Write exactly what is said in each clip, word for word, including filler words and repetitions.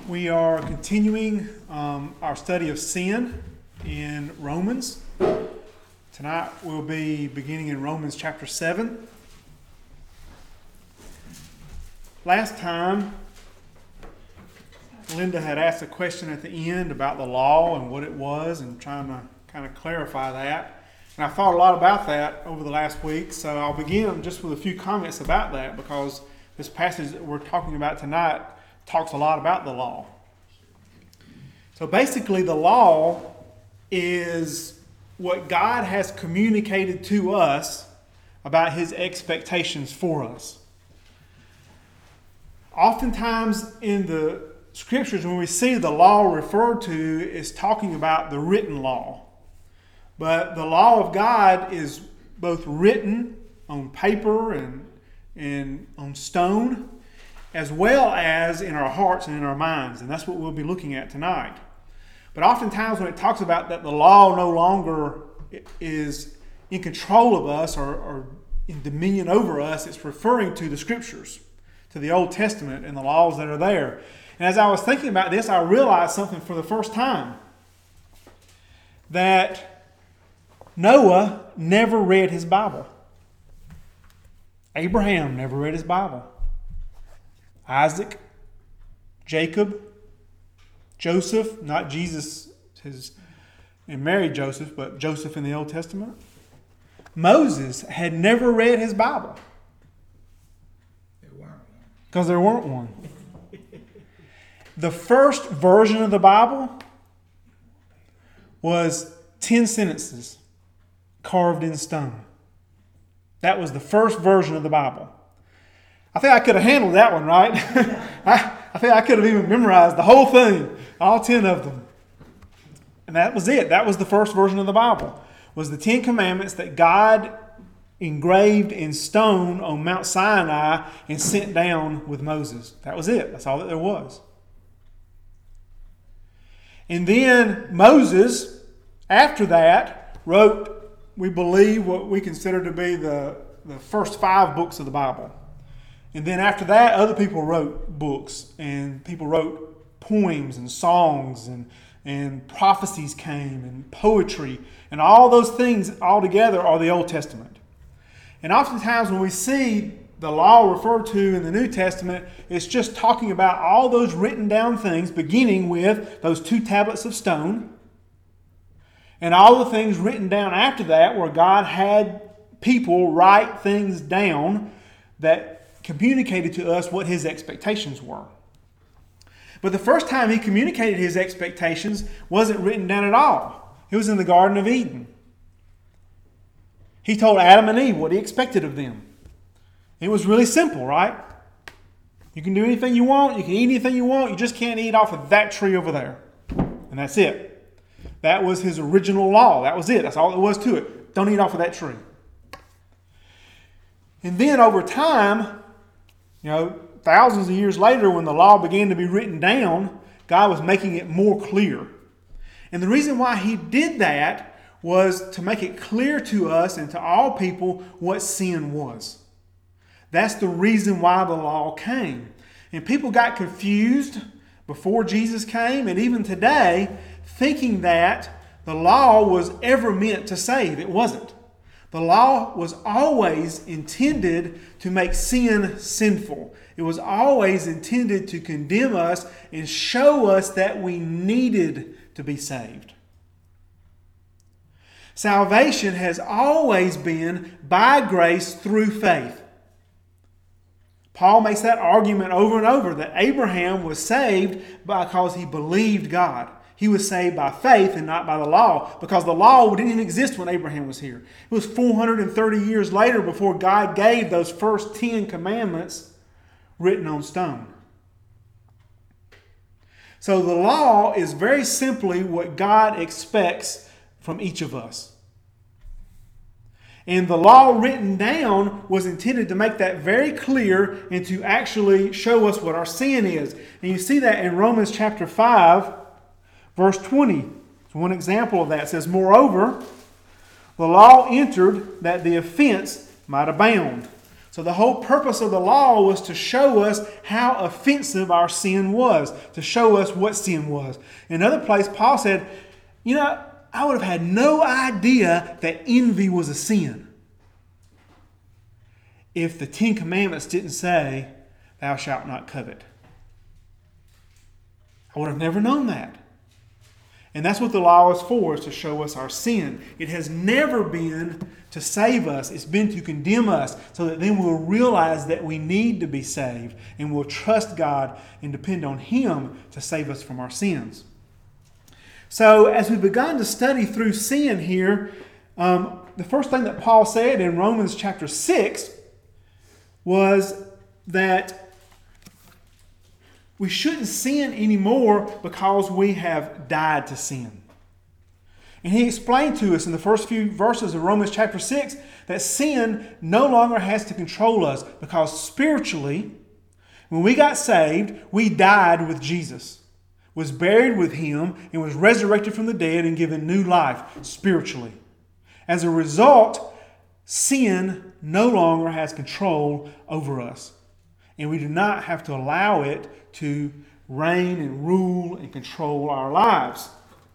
We are continuing um, our study of sin in Romans. Tonight we'll be beginning in Romans chapter seven. Last time, Linda had asked a question at the end about the law and what it was and trying to kind of clarify that. And I thought a lot about that over the last week, so I'll begin just with a few comments about that because this passage that we're talking about tonight talks a lot about the law. So basically the law is what God has communicated to us about His expectations for us. Oftentimes in the Scriptures when we see the law referred to, it's talking about the written law. But the law of God is both written on paper and, and on stone, as well as in our hearts and in our minds. And that's what we'll be looking at tonight. But oftentimes when it talks about that the law no longer is in control of us or, or in dominion over us, it's referring to the Scriptures, to the Old Testament and the laws that are there. And as I was thinking about this, I realized something for the first time. That Noah never read his Bible. Abraham never read his Bible. Isaac, Jacob, Joseph, not Jesus his, and Mary Joseph, but Joseph in the Old Testament. Moses had never read his Bible. There weren't one. Because there weren't one. The first version of the Bible was ten sentences carved in stone. That was the first version of the Bible. I think I could have handled that one, right? I, I think I could have even memorized the whole thing, all ten of them. And that was it. That was the first version of the Bible. Was the Ten Commandments that God engraved in stone on Mount Sinai and sent down with Moses. That was it. That's all that there was. And then Moses, after that, wrote, we believe, what we consider to be the, the first five books of the Bible. And then after that, other people wrote books, and people wrote poems and songs, and, and prophecies came, and poetry, and all those things all together are the Old Testament. And oftentimes when we see the law referred to in the New Testament, it's just talking about all those written down things, beginning with those two tablets of stone, and all the things written down after that where God had people write things down that communicated to us what His expectations were. But the first time He communicated His expectations wasn't written down at all. It was in the Garden of Eden. He told Adam and Eve what He expected of them. It was really simple, right? You can do anything you want. You can eat anything you want. You just can't eat off of that tree over there. And that's it. That was His original law. That was it. That's all there was to it. Don't eat off of that tree. And then over time, you know, thousands of years later, when the law began to be written down, God was making it more clear. And the reason why He did that was to make it clear to us and to all people what sin was. That's the reason why the law came. And people got confused before Jesus came, and even today, thinking that the law was ever meant to save. It wasn't. The law was always intended to make sin sinful. It was always intended to condemn us and show us that we needed to be saved. Salvation has always been by grace through faith. Paul makes that argument over and over that Abraham was saved because he believed God. He was saved by faith and not by the law, because the law didn't even exist when Abraham was here. It was four hundred thirty years later before God gave those first ten commandments written on stone. So the law is very simply what God expects from each of us. And the law written down was intended to make that very clear and to actually show us what our sin is. And you see that in Romans chapter five, verse twenty. It's one example of that. It says, moreover, the law entered that the offense might abound. So the whole purpose of the law was to show us how offensive our sin was, to show us what sin was. In another place, Paul said, you know, I would have had no idea that envy was a sin if the Ten Commandments didn't say, thou shalt not covet. I would have never known that. And that's what the law is for, is to show us our sin. It has never been to save us. It's been to condemn us so that then we'll realize that we need to be saved and we'll trust God and depend on Him to save us from our sins. So as we've begun to study through sin here, um, the first thing that Paul said in Romans chapter six was that we shouldn't sin anymore because we have died to sin. And he explained to us in the first few verses of Romans chapter six that sin no longer has to control us because spiritually, when we got saved, we died with Jesus, was buried with Him, and was resurrected from the dead and given new life spiritually. As a result, sin no longer has control over us. And we do not have to allow it to reign and rule and control our lives.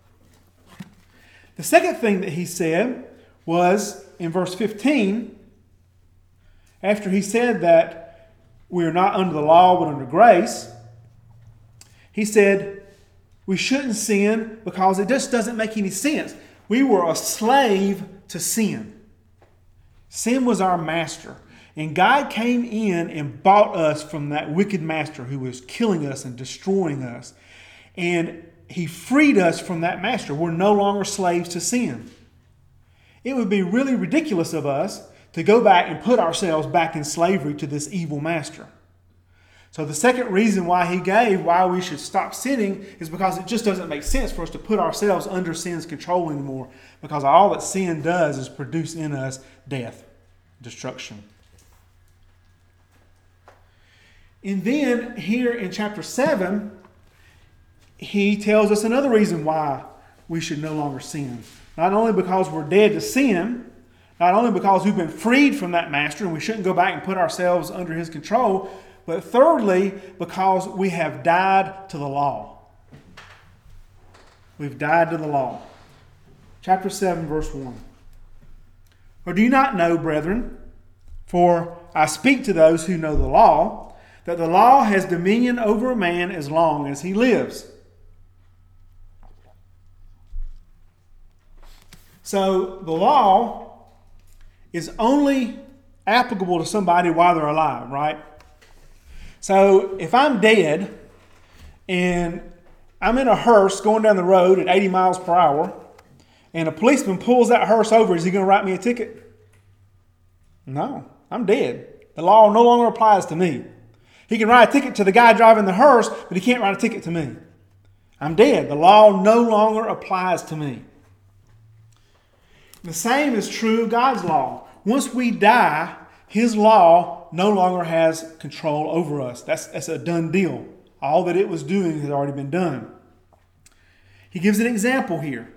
The second thing that he said was in verse fifteen, after he said that we are not under the law but under grace, he said we shouldn't sin because it just doesn't make any sense. We were a slave to sin. Sin was our master. And God came in and bought us from that wicked master who was killing us and destroying us. And He freed us from that master. We're no longer slaves to sin. It would be really ridiculous of us to go back and put ourselves back in slavery to this evil master. So the second reason why He gave why we should stop sinning is because it just doesn't make sense for us to put ourselves under sin's control anymore, because all that sin does is produce in us death, destruction. And then here in chapter seven, he tells us another reason why we should no longer sin. Not only because we're dead to sin, not only because we've been freed from that master and we shouldn't go back and put ourselves under his control, but thirdly, because we have died to the law. We've died to the law. Chapter seven, verse one. Or do you not know, brethren, for I speak to those who know the law, that the law has dominion over a man as long as he lives. So the law is only applicable to somebody while they're alive, right? So if I'm dead and I'm in a hearse going down the road at eighty miles per hour and a policeman pulls that hearse over, is he going to write me a ticket? No, I'm dead. The law no longer applies to me. He can write a ticket to the guy driving the hearse, but he can't write a ticket to me. I'm dead. The law no longer applies to me. The same is true of God's law. Once we die, His law no longer has control over us. That's, that's a done deal. All that it was doing has already been done. He gives an example here.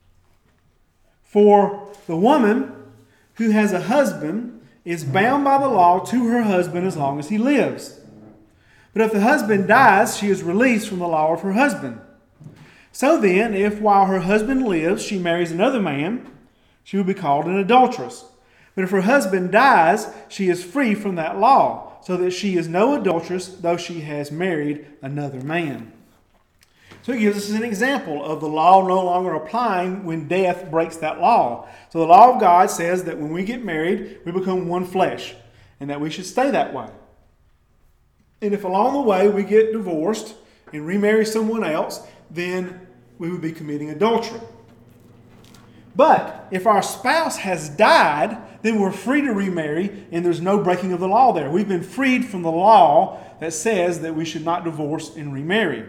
For the woman who has a husband is bound by the law to her husband as long as he lives. But if the husband dies, she is released from the law of her husband. So then, if while her husband lives, she marries another man, she will be called an adulteress. But if her husband dies, she is free from that law, so that she is no adulteress, though she has married another man. So he gives us an example of the law no longer applying when death breaks that law. So the law of God says that when we get married, we become one flesh, and that we should stay that way. And if along the way we get divorced and remarry someone else, then we would be committing adultery. But if our spouse has died, then we're free to remarry and there's no breaking of the law there. We've been freed from the law that says that we should not divorce and remarry.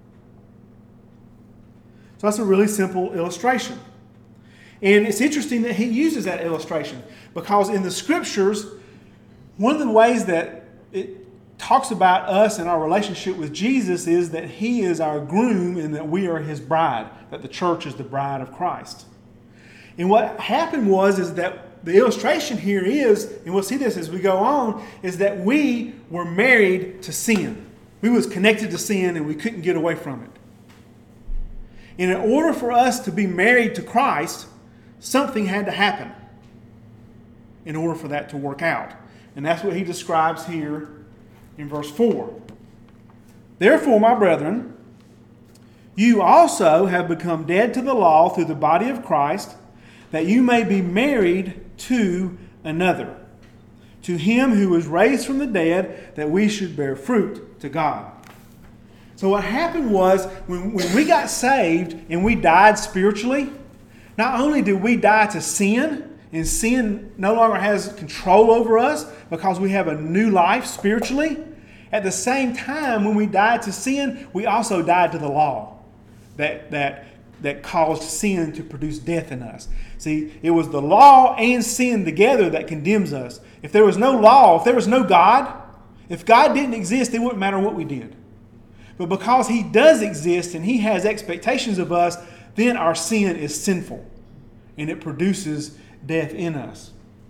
So that's a really simple illustration. And it's interesting that he uses that illustration because in the Scriptures, one of the ways that it talks about us and our relationship with Jesus is that He is our groom and that we are His bride, that the church is the bride of Christ. And what happened was is that the illustration here is, and we'll see this as we go on, is that we were married to sin. We was connected to sin and we couldn't get away from it. And in order for us to be married to Christ, something had to happen in order for that to work out. And that's what he describes here in verse four. Therefore, my brethren, you also have become dead to the law through the body of Christ, that you may be married to another, to him who was raised from the dead, that we should bear fruit to God. So what happened was, when, when we got saved and we died spiritually, not only did we die to sin, and sin no longer has control over us because we have a new life spiritually, at the same time, when we died to sin, we also died to the law that, that, that caused sin to produce death in us. See, it was the law and sin together that condemns us. If there was no law, if there was no God, if God didn't exist, it wouldn't matter what we did. But because he does exist and he has expectations of us, then our sin is sinful and it produces death in us.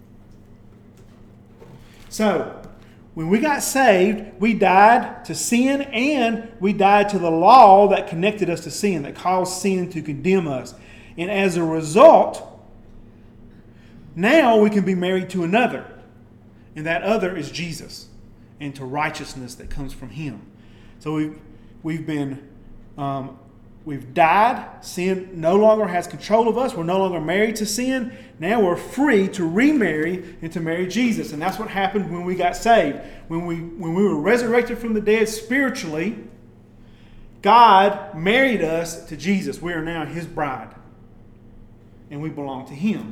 So, when we got saved, we died to sin and we died to the law that connected us to sin, that caused sin to condemn us. And as a result, now we can be married to another. And that other is Jesus, and to righteousness that comes from him. So we've, we've been, um, we've died. Sin no longer has control of us. We're no longer married to sin. Now we're free to remarry and to marry Jesus. And that's what happened when we got saved. When we, when we were resurrected from the dead spiritually, God married us to Jesus. We are now his bride. And we belong to him.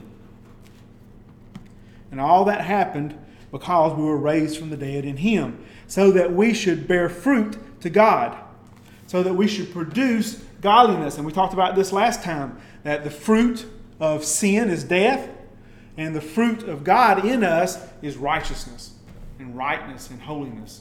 And all that happened because we were raised from the dead in him, so that we should bear fruit to God, so that we should produce godliness. And we talked about this last time, that the fruit of sin is death, and the fruit of God in us is righteousness and rightness and holiness.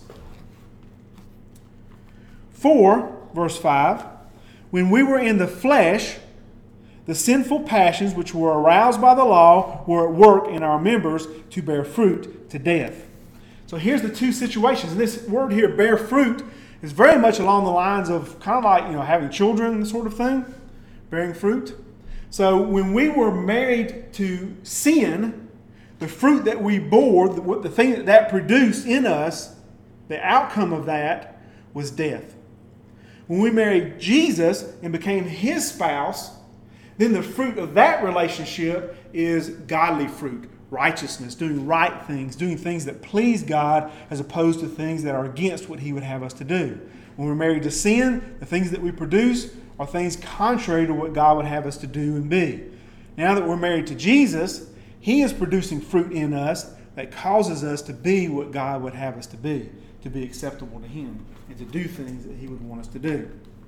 For, verse five, when we were in the flesh, the sinful passions which were aroused by the law were at work in our members to bear fruit to death. So here's the two situations. And this word here, bear fruit, is very much along the lines of kind of like, you know, having children sort of thing, bearing fruit. So when we were married to sin, the fruit that we bore, the, the thing that that produced in us, the outcome of that was death. When we married Jesus and became his spouse, then the fruit of that relationship is godly fruit, righteousness, doing right things, doing things that please God as opposed to things that are against what he would have us to do. When we're married to sin, the things that we produce are things contrary to what God would have us to do and be. Now that we're married to Jesus, he is producing fruit in us that causes us to be what God would have us to be, to be acceptable to him, and to do things that he would want us to do.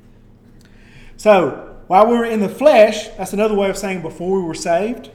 So, while we were in the flesh, that's another way of saying before we were saved,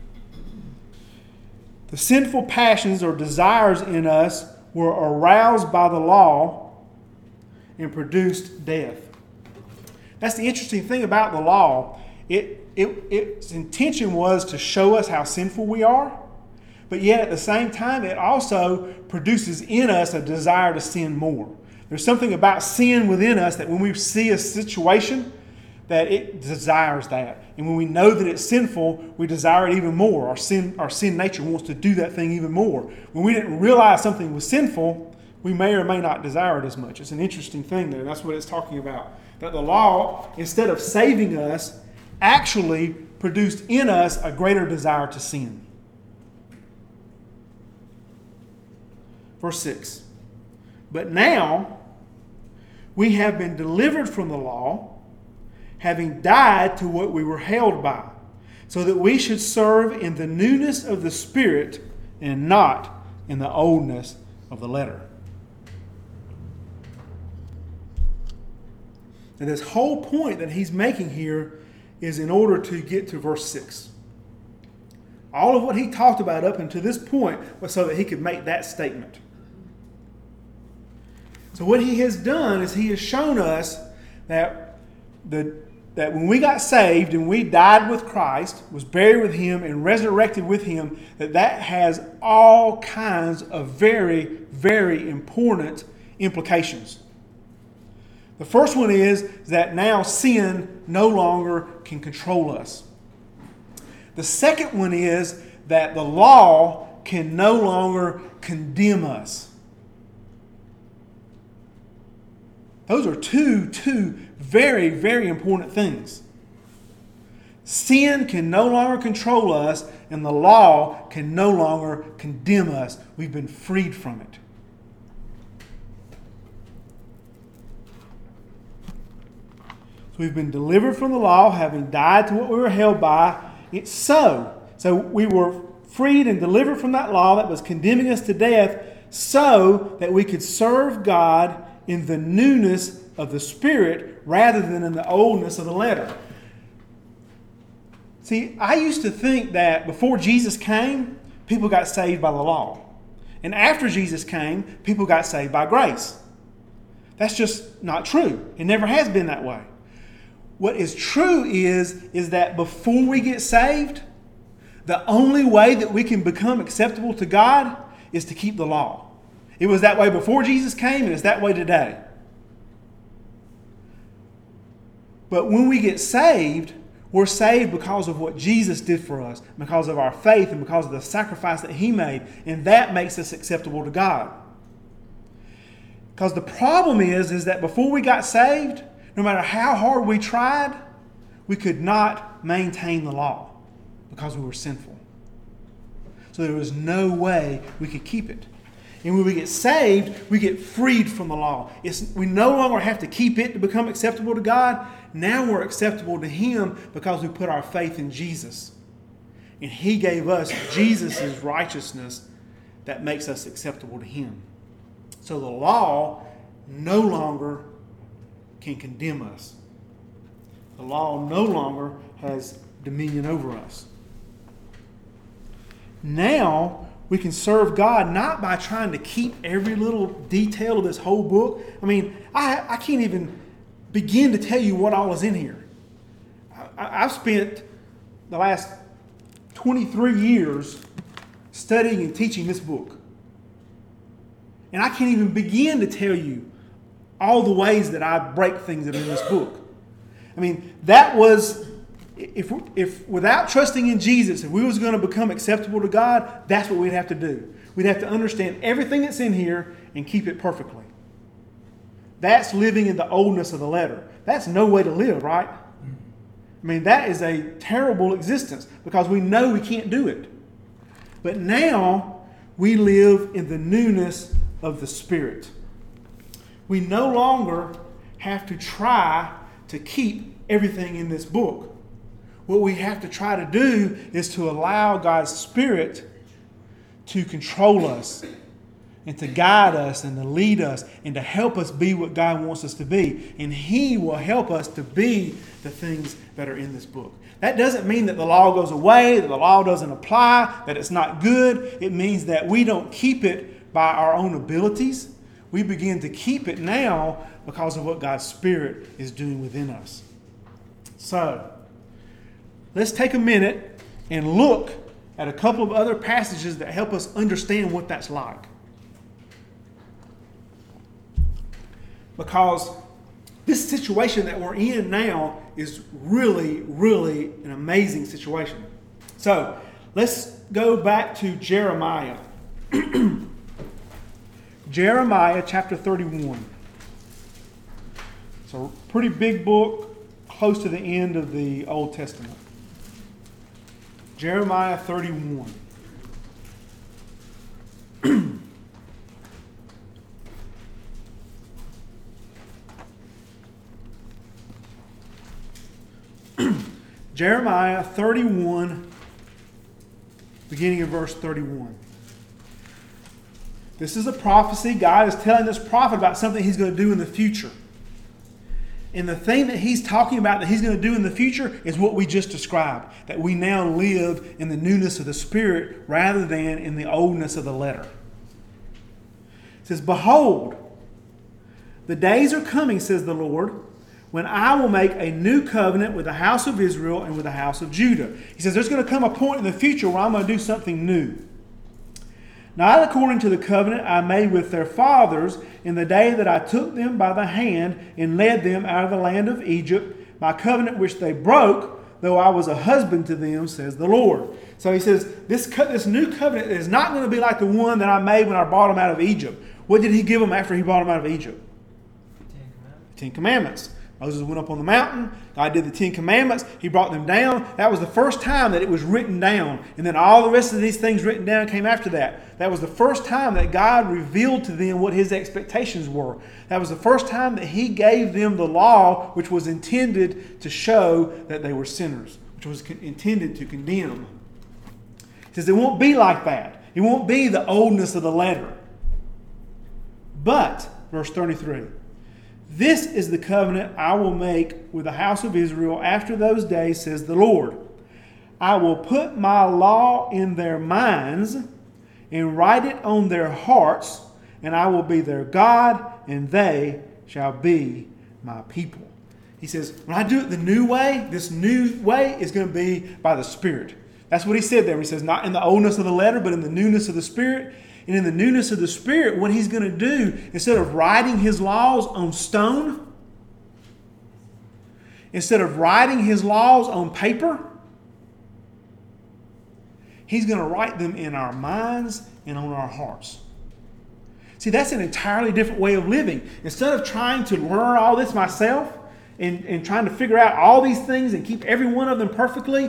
the sinful passions or desires in us were aroused by the law and produced death. That's the interesting thing about the law. It, it, its intention was to show us how sinful we are, but yet at the same time, it also produces in us a desire to sin more. There's something about sin within us that when we see a situation, that it desires that. And when we know that it's sinful, we desire it even more. Our sin, our sin nature wants to do that thing even more. When we didn't realize something was sinful, we may or may not desire it as much. It's an interesting thing there. That's what it's talking about. That the law, instead of saving us, actually produced in us a greater desire to sin. Verse six. But now we have been delivered from the law, having died to what we were held by, so that we should serve in the newness of the Spirit and not in the oldness of the letter. And this whole point that he's making here is in order to get to verse six. All of what he talked about up until this point was so that he could make that statement. So what he has done is he has shown us that the that when we got saved and we died with Christ, was buried with Him, and resurrected with Him, that that has all kinds of very, very important implications. The first one is that now sin no longer can control us. The second one is that the law can no longer condemn us. Those are two, two very, very important things. Sin can no longer control us, and the law can no longer condemn us. We've been freed from it. So we've been delivered from the law, having died to what we were held by. It's so. So we were freed and delivered from that law that was condemning us to death, so that we could serve God in the newness of the Spirit rather than in the oldness of the letter. See, I used to think that before Jesus came, people got saved by the law. And after Jesus came, people got saved by grace. That's just not true. It never has been that way. What is true is, is that before we get saved, the only way that we can become acceptable to God is to keep the law. It was that way before Jesus came, and it's that way today. But when we get saved, we're saved because of what Jesus did for us, because of our faith and because of the sacrifice that He made, and that makes us acceptable to God. Because the problem is, is that before we got saved, no matter how hard we tried, we could not maintain the law because we were sinful. So there was no way we could keep it. And when we get saved, we get freed from the law. It's, we no longer have to keep it to become acceptable to God. Now we're acceptable to Him because we put our faith in Jesus. And He gave us Jesus' righteousness that makes us acceptable to Him. So the law no longer can condemn us. The law no longer has dominion over us. Now we can serve God not by trying to keep every little detail of this whole book. I mean, I, I can't even begin to tell you what all is in here. I, I've spent the last twenty-three years studying and teaching this book. And I can't even begin to tell you all the ways that I break things that are in this book. I mean, that was, if, if without trusting in Jesus, if we was going to become acceptable to God, that's what we'd have to do. We'd have to understand everything that's in here and keep it perfectly. That's living in the oldness of the letter. That's no way to live, right? I mean, that is a terrible existence because we know we can't do it. But now we live in the newness of the Spirit. We no longer have to try to keep everything in this book. What we have to try to do is to allow God's Spirit to control us and to guide us and to lead us and to help us be what God wants us to be. And He will help us to be the things that are in this book. That doesn't mean that the law goes away, that the law doesn't apply, that it's not good. It means that we don't keep it by our own abilities. We begin to keep it now because of what God's Spirit is doing within us. So, let's take a minute and look at a couple of other passages that help us understand what that's like. Because this situation that we're in now is really, really an amazing situation. So, let's go back to Jeremiah. Jeremiah chapter thirty-one. It's a pretty big book, close to the end of the Old Testament. Jeremiah thirty-one. Jeremiah thirty-one, beginning of verse thirty-one. This is a prophecy. God is telling this prophet about something He's going to do in the future. And the thing that He's talking about that He's going to do in the future is what we just described. That we now live in the newness of the Spirit rather than in the oldness of the letter. It says, "Behold, the days are coming, says the Lord, when I will make a new covenant with the house of Israel and with the house of Judah. He says there's going to come a point in the future where I'm going to do something new. Not according to the covenant I made with their fathers in the day that I took them by the hand and led them out of the land of Egypt, my covenant which they broke, though I was a husband to them, says the Lord. So he says, this, co- this new covenant is not going to be like the one that I made when I brought them out of Egypt. What did he give them after he brought them out of Egypt? Ten Commandments. Ten Commandments. Moses went up on the mountain. God did the Ten Commandments. He brought them down. That was the first time that it was written down. And then all the rest of these things written down came after that. That was the first time that God revealed to them what his expectations were. That was the first time that he gave them the law, which was intended to show that they were sinners, which was con- intended to condemn. He says it won't be like that. It won't be the oldness of the letter. But, verse thirty-three, this is the covenant I will make with the house of Israel after those days, says the Lord. I will put my law in their minds and write it on their hearts, and I will be their God, and they shall be my people. He says, when I do it the new way, this new way is going to be by the Spirit. That's what he said there. He says, not in the oldness of the letter, but in the newness of the Spirit. And in the newness of the Spirit, what he's going to do, instead of writing his laws on stone, instead of writing his laws on paper, he's going to write them in our minds and on our hearts. See, that's an entirely different way of living. Instead of trying to learn all this myself and, and trying to figure out all these things and keep every one of them perfectly,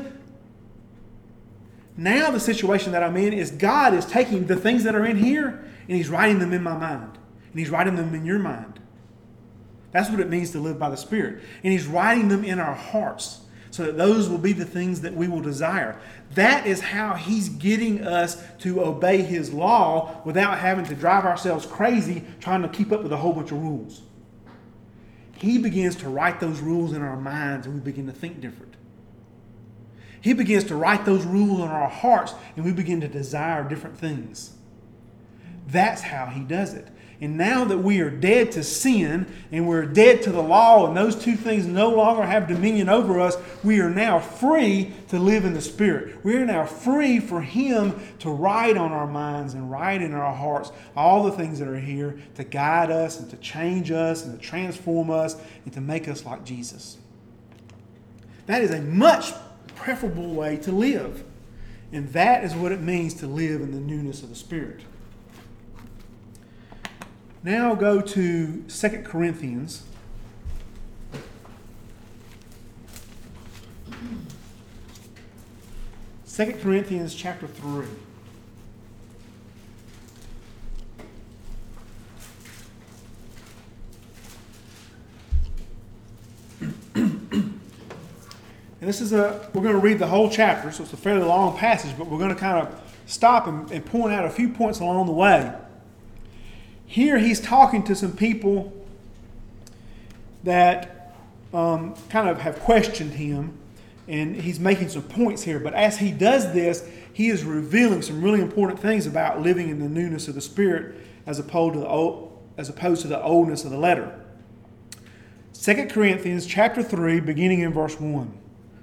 now the situation that I'm in is God is taking the things that are in here and he's writing them in my mind. And he's writing them in your mind. That's what it means to live by the Spirit. And he's writing them in our hearts so that those will be the things that we will desire. That is how he's getting us to obey his law without having to drive ourselves crazy trying to keep up with a whole bunch of rules. He begins to write those rules in our minds and we begin to think different. He begins to write those rules on our hearts and we begin to desire different things. That's how he does it. And now that we are dead to sin and we're dead to the law and those two things no longer have dominion over us, we are now free to live in the Spirit. We are now free for him to write on our minds and write in our hearts all the things that are here to guide us and to change us and to transform us and to make us like Jesus. That is a much preferable way to live. And that is what it means to live in the newness of the Spirit. Now go to Second Corinthians. Second Corinthians chapter three. And this is a, we're going to read the whole chapter, so it's a fairly long passage, but we're going to kind of stop and, and point out a few points along the way. Here he's talking to some people that um, kind of have questioned him, and he's making some points here. But as he does this, he is revealing some really important things about living in the newness of the Spirit as opposed to the old, as opposed to the oldness of the letter. Second Corinthians chapter three, beginning in verse one.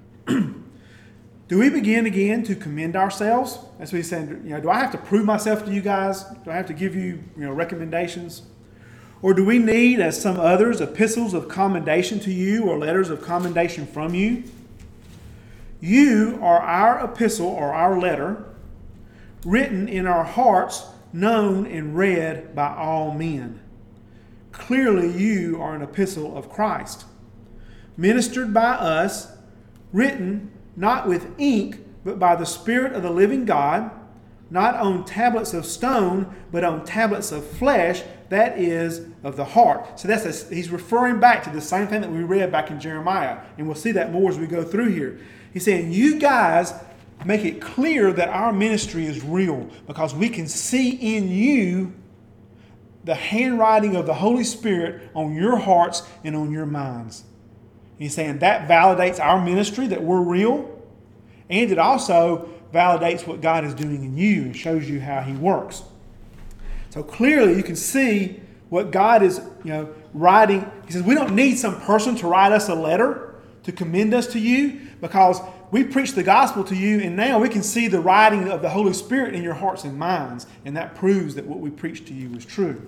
Do we begin again to commend ourselves? That's what he's saying. You know, do I have to prove myself to you guys? Do I have to give you, you know, recommendations? Or do we need, as some others, epistles of commendation to you or letters of commendation from you? You are our epistle or our letter, written in our hearts, known and read by all men. Clearly you are an epistle of Christ, ministered by us, written not with ink, but by the Spirit of the living God, not on tablets of stone, but on tablets of flesh, that is, of the heart. So that's a, he's referring back to the same thing that we read back in Jeremiah, and we'll see that more as we go through here. He's saying, you guys make it clear that our ministry is real, because we can see in you the handwriting of the Holy Spirit on your hearts and on your minds. He's saying that validates our ministry, that we're real, and it also validates what God is doing in you and shows you how he works. So clearly you can see what God is, you know, writing, he says, we don't need some person to write us a letter to commend us to you, because we preach the gospel to you, and now we can see the writing of the Holy Spirit in your hearts and minds, and that proves that what we preach to you is true.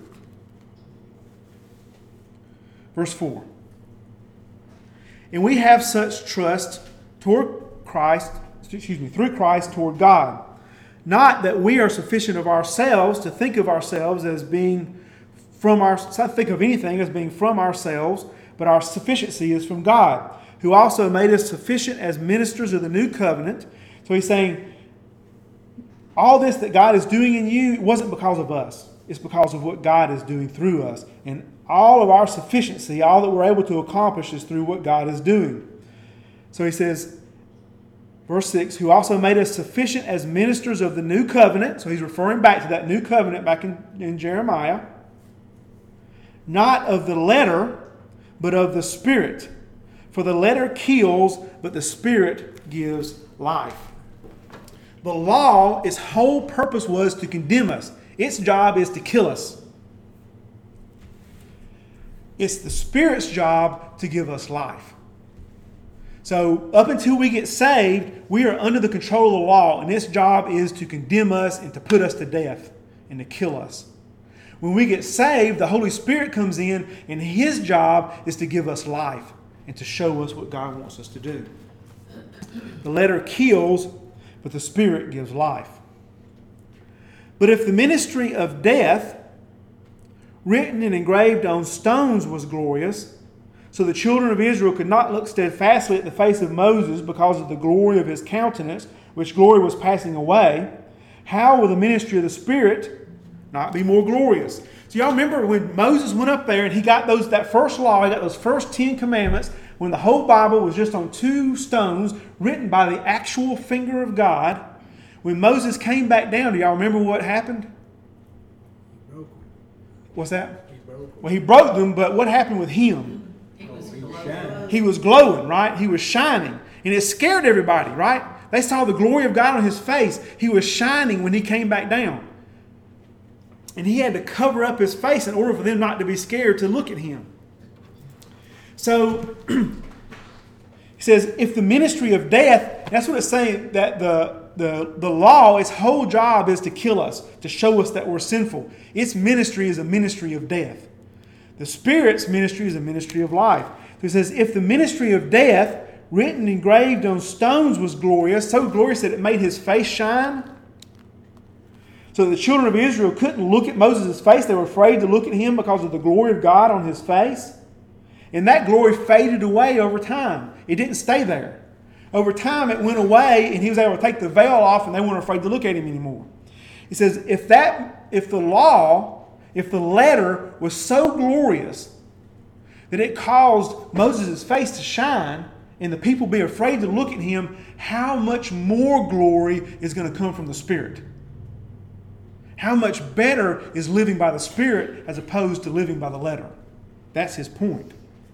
Verse four. And we have such trust toward Christ, excuse me, through Christ toward God. Not that we are sufficient of ourselves to think of ourselves as being from our, not think of anything as being from ourselves, but our sufficiency is from God, who also made us sufficient as ministers of the new covenant. So he's saying, all this that God is doing in you wasn't because of us. It's because of what God is doing through us. And all of our sufficiency, all that we're able to accomplish, is through what God is doing. So he says, verse six, who also made us sufficient as ministers of the new covenant. So he's referring back to that new covenant back in, in Jeremiah. Not of the letter, but of the Spirit. For the letter kills, but the Spirit gives life. The law, its whole purpose was to condemn us. Its job is to kill us. It's the Spirit's job to give us life. So up until we get saved, we are under the control of the law, and its job is to condemn us and to put us to death and to kill us. When we get saved, the Holy Spirit comes in, and His job is to give us life and to show us what God wants us to do. The letter kills, but the Spirit gives life. But if the ministry of death, written and engraved on stones, was glorious, so the children of Israel could not look steadfastly at the face of Moses because of the glory of his countenance, which glory was passing away, how will the ministry of the Spirit not be more glorious? So y'all remember when Moses went up there and he got those that first law, he got those first Ten Commandments, when the whole Bible was just on two stones written by the actual finger of God. When Moses came back down, do y'all remember what happened? He broke them. What's that? He broke them. Well, he broke them, but what happened with him? He was He was glowing. shining. He was glowing, right? He was shining. And it scared everybody, right? They saw the glory of God on his face. He was shining when he came back down. And he had to cover up his face in order for them not to be scared to look at him. So, he says, if the ministry of death, that's what it's saying, that the, the, the law, its whole job is to kill us, to show us that we're sinful. Its ministry is a ministry of death. The Spirit's ministry is a ministry of life. So he says, if the ministry of death, written and engraved on stones, was glorious, so glorious that it made his face shine, so the children of Israel couldn't look at Moses' face. They were afraid to look at him because of the glory of God on his face. And that glory faded away over time. It didn't stay there. Over time it went away, and he was able to take the veil off, and they weren't afraid to look at him anymore. He says, if that, if the law, if the letter was so glorious that it caused Moses' face to shine and the people be afraid to look at him, how much more glory is going to come from the Spirit? How much better is living by the Spirit as opposed to living by the letter? That's his point.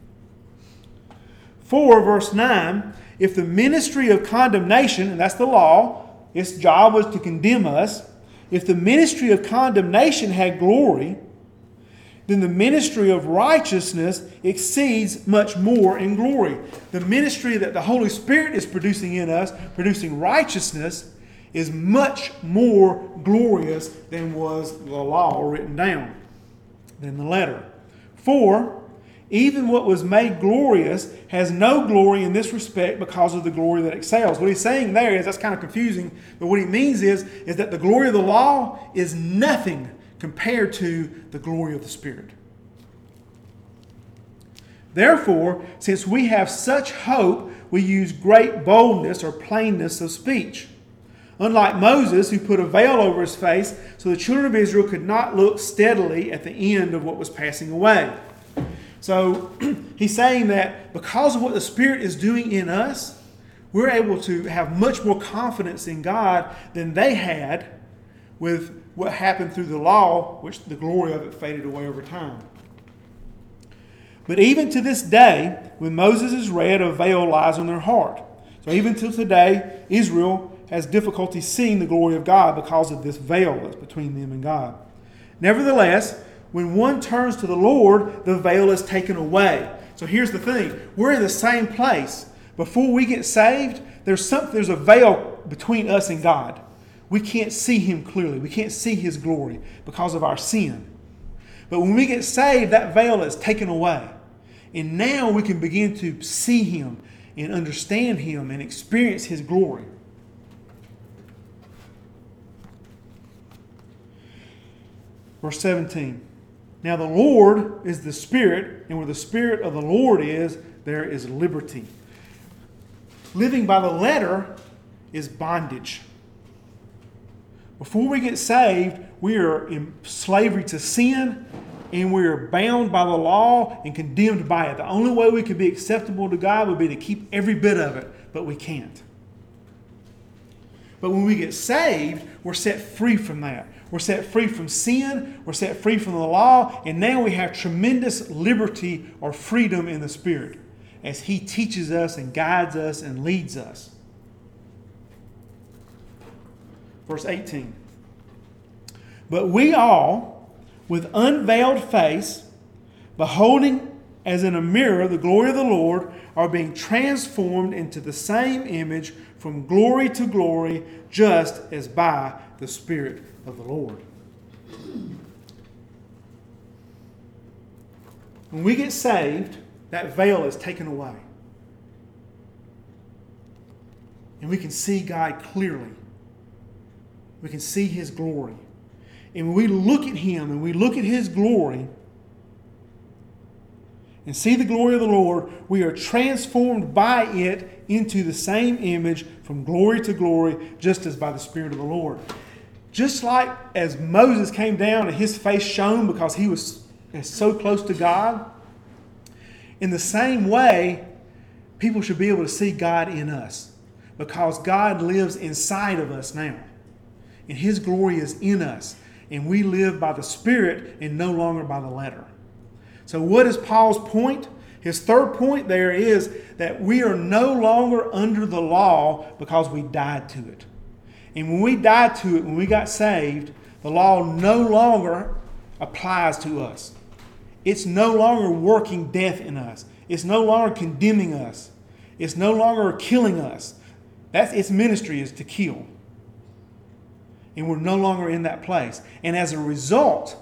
four, verse nine, if the ministry of condemnation, and that's the law, its job was to condemn us. If the ministry of condemnation had glory, then the ministry of righteousness exceeds much more in glory. The ministry that the Holy Spirit is producing in us, producing righteousness, is much more glorious than was the law written down, than the letter. Four, even what was made glorious has no glory in this respect because of the glory that excels. What he's saying there is, that's kind of confusing, but what he means is, is that the glory of the law is nothing compared to the glory of the Spirit. Therefore, since we have such hope, we use great boldness or plainness of speech. Unlike Moses, who put a veil over his face so the children of Israel could not look steadily at the end of what was passing away. So he's saying that because of what the Spirit is doing in us, we're able to have much more confidence in God than they had with what happened through the law, which the glory of it faded away over time. But even to this day, when Moses is read, a veil lies on their heart. So even till today, Israel has difficulty seeing the glory of God because of this veil that's between them and God. Nevertheless, when one turns to the Lord, the veil is taken away. So here's the thing. We're in the same place. Before we get saved, there's some, there's a veil between us and God. We can't see Him clearly. We can't see His glory because of our sin. But when we get saved, that veil is taken away. And now we can begin to see Him and understand Him and experience His glory. Verse seventeen. Now the Lord is the Spirit, and where the Spirit of the Lord is, there is liberty. Living by the letter is bondage. Before we get saved, we are in slavery to sin, and we are bound by the law and condemned by it. The only way we could be acceptable to God would be to keep every bit of it, but we can't. But when we get saved, we're set free from that. We're set free from sin, we're set free from the law, and now we have tremendous liberty or freedom in the Spirit as He teaches us and guides us and leads us. Verse eighteen. But we all, with unveiled face, beholding as in a mirror the glory of the Lord, are being transformed into the same image from glory to glory, just as by the Spirit of the Lord. When we get saved, that veil is taken away. And we can see God clearly. We can see His glory. And when we look at Him and we look at His glory and see the glory of the Lord, we are transformed by it into the same image from glory to glory, just as by the Spirit of the Lord. Just like as Moses came down and his face shone because he was so close to God, in the same way, people should be able to see God in us because God lives inside of us now. And His glory is in us. And we live by the Spirit and no longer by the letter. So what is Paul's point? His third point there is that we are no longer under the law because we died to it. And when we died to it, when we got saved, the law no longer applies to us. It's no longer working death in us. It's no longer condemning us. It's no longer killing us. That's its ministry, is to kill. And we're no longer in that place. And as a result,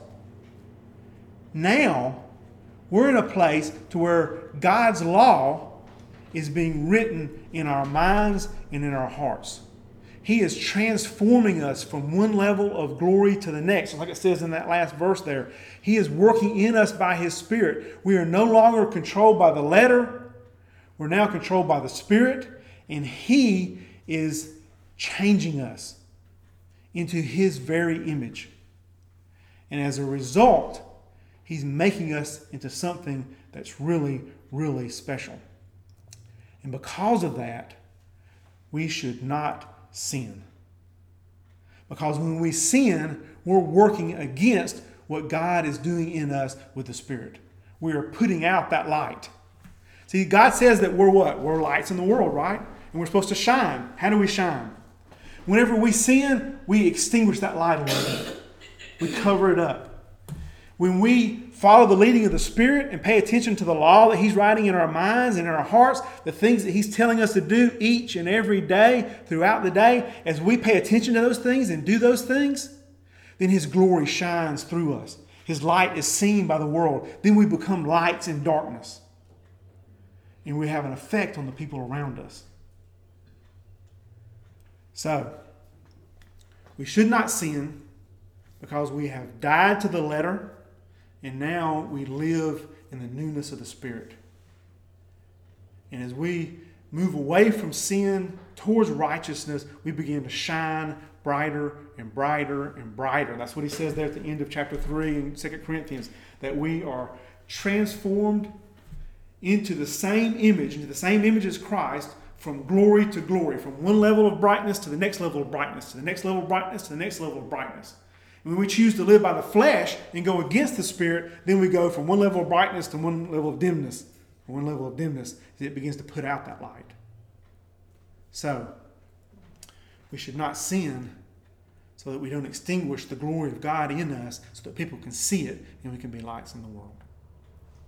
now we're in a place to where God's law is being written in our minds and in our hearts. He is transforming us from one level of glory to the next. Like it says in that last verse there, He is working in us by His Spirit. We are no longer controlled by the letter. We're now controlled by the Spirit. And He is changing us into His very image. And as a result, He's making us into something that's really, really special. And because of that, we should not sin. Because when we sin, we're working against what God is doing in us with the Spirit. We are putting out that light. See, God says that we're what? We're lights in the world, right? And we're supposed to shine. How do we shine? Whenever we sin, we extinguish that light a little bit. We cover it up. When we follow the leading of the Spirit and pay attention to the law that He's writing in our minds and in our hearts, the things that He's telling us to do each and every day throughout the day, as we pay attention to those things and do those things, then His glory shines through us. His light is seen by the world. Then we become lights in darkness. And we have an effect on the people around us. So, we should not sin because we have died to the letter. And now we live in the newness of the Spirit. And as we move away from sin towards righteousness, we begin to shine brighter and brighter and brighter. That's what he says there at the end of chapter three in Second Corinthians, that we are transformed into the same image, into the same image as Christ, from glory to glory, from one level of brightness to the next level of brightness, to the next level of brightness, to the next level of brightness. When we choose to live by the flesh and go against the Spirit, then we go from one level of brightness to one level of dimness. From one level of dimness, it begins to put out that light. So, we should not sin so that we don't extinguish the glory of God in us, so that people can see it and we can be lights in the world.